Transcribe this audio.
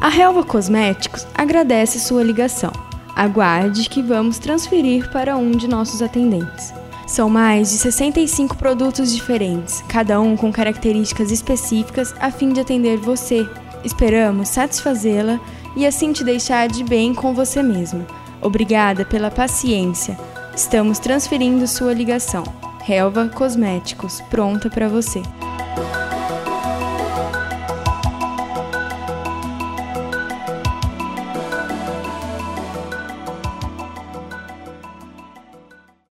A Helva Cosméticos agradece sua ligação. Aguarde que vamos transferir para um de nossos atendentes. São mais de 65 produtos diferentes, cada um com características específicas a fim de atender você. Esperamos satisfazê-la e assim te deixar de bem com você mesma. Obrigada pela paciência. Estamos transferindo sua ligação. Helva Cosméticos, pronta para você.